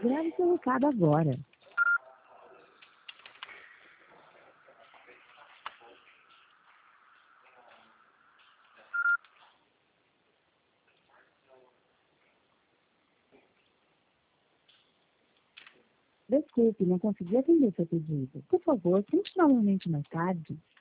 Grave seu recado agora. Desculpe, não consegui atender seu pedido. Por favor, tente novamente mais tarde.